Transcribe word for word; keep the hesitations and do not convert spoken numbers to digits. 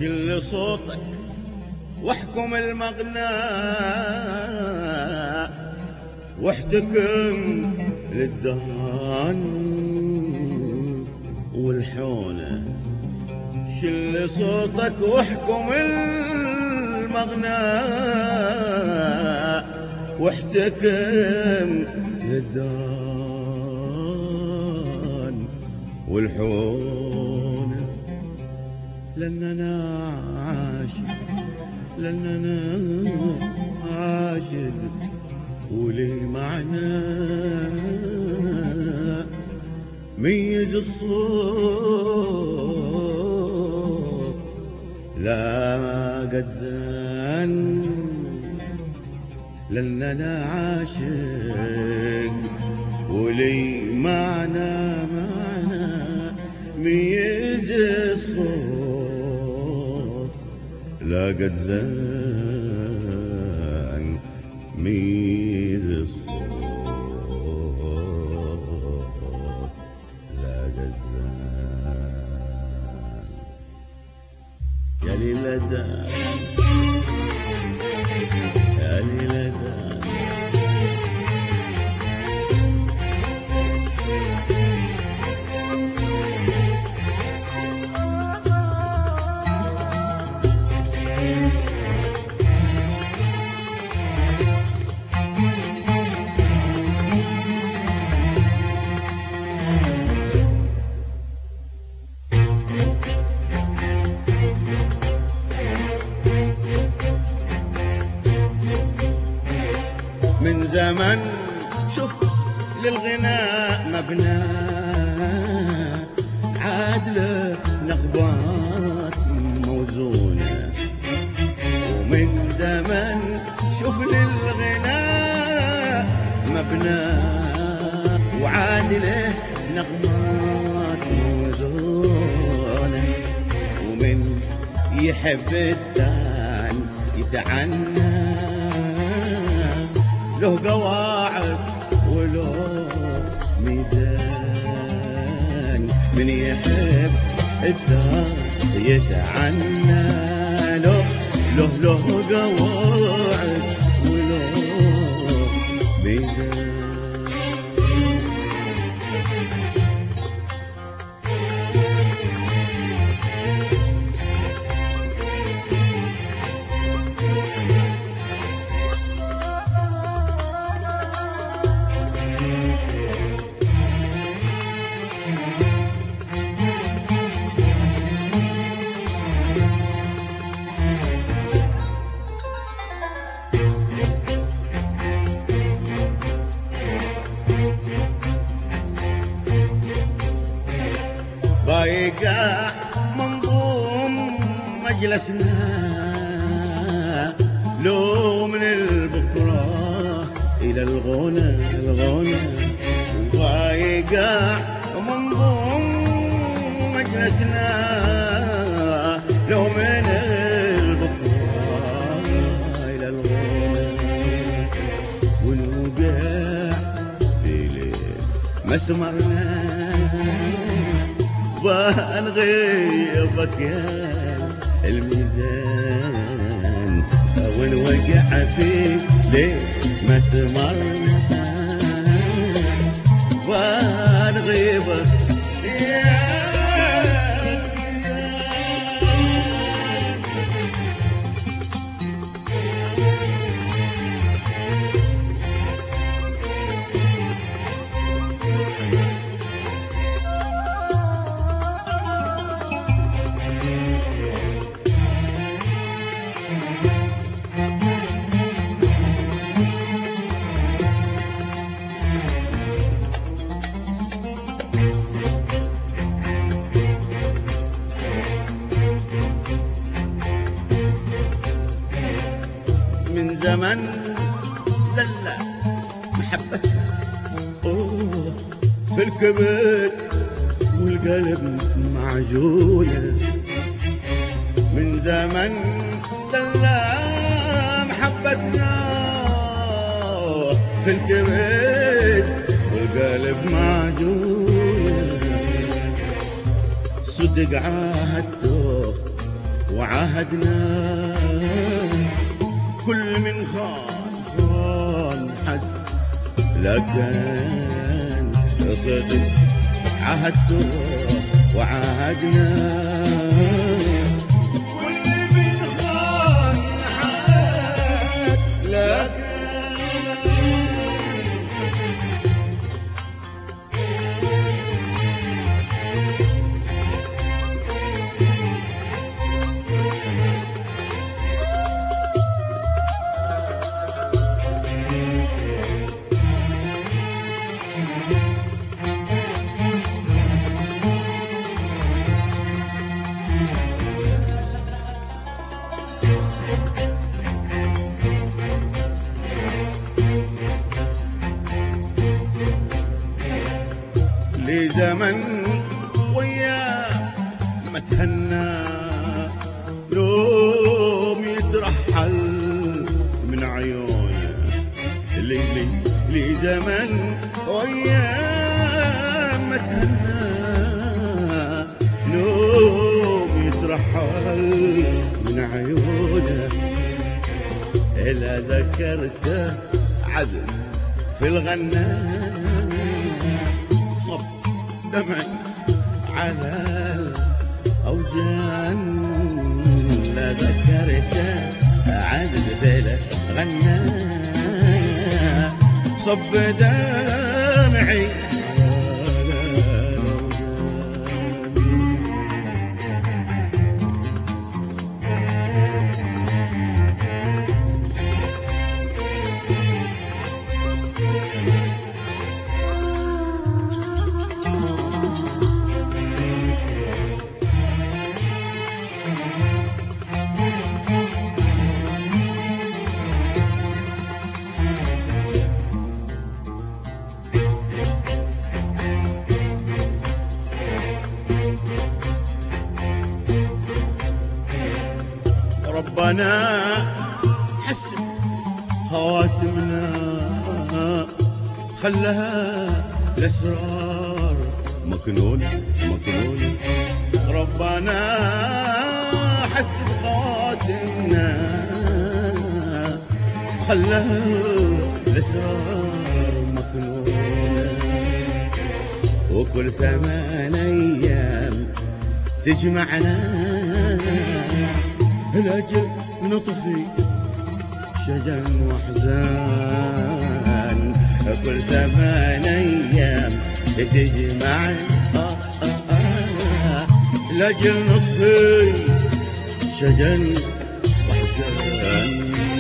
شل صوتك واحكم المغنى واحتكم للدهان والحونة. شل صوتك واحكم المغنى واحتكم للدهان والحونة. لأننا عاشق لأننا عاشق ولي معنى ميز الصوت لا قد زان. لأننا عاشق ولي معنى معنى ميز الصوت لا قد زان ميز الصوت لا قد زان. يا ليلة دار يا ليلة دار من زمن شوف للغناء مبنى عادله نغبات موزونة. ومن زمن شوف للغناء مبنى وعادله نغمات موزونة. ومن يحب الدان يتعنى له قواعد وله ميزان. من يحب الدار يتعنى له له له قواعد وله ميزان. ضايقة منظوم مجلسنا لو من البكرة إلى الغنى الغنى. ضايقة منظوم مجلسنا لو من البكرة إلى الغنى. ونوقع في ليل مسمرنا ونغيبك يا الميزان. ونوقع في ليل مسمرنا ونغيبك يا من زمن دلع محبتنا أوه في الكبد والقلب معجونة. من زمن دلع محبتنا في الكبد والقلب معجونة. صدق عهدته وعاهدنا كل من خان خان حد، لكن صدق عهدته وعاهدنا كل من خان حد، لكن لزمن وياه ما تهنى يوم يترحل من عيونه، لي لزمن وياه ما تهنى يوم يترحل من عيونه، إلا ذكرته عذب في الغناء صب دمعي على الأوجان، لا ذكرته عذب بلا غنى صب دمعي على ربنا حسن خواتمنا خلها الأسرار مكنون مكنون، ربنا حسن خواتمنا خلها الأسرار مكنونة، وكل ثمان أيام تجمعنا الأجل نطفي شجن وحزان، كل ثمان أيام تجمع الأجل نطفي شجن وحزان.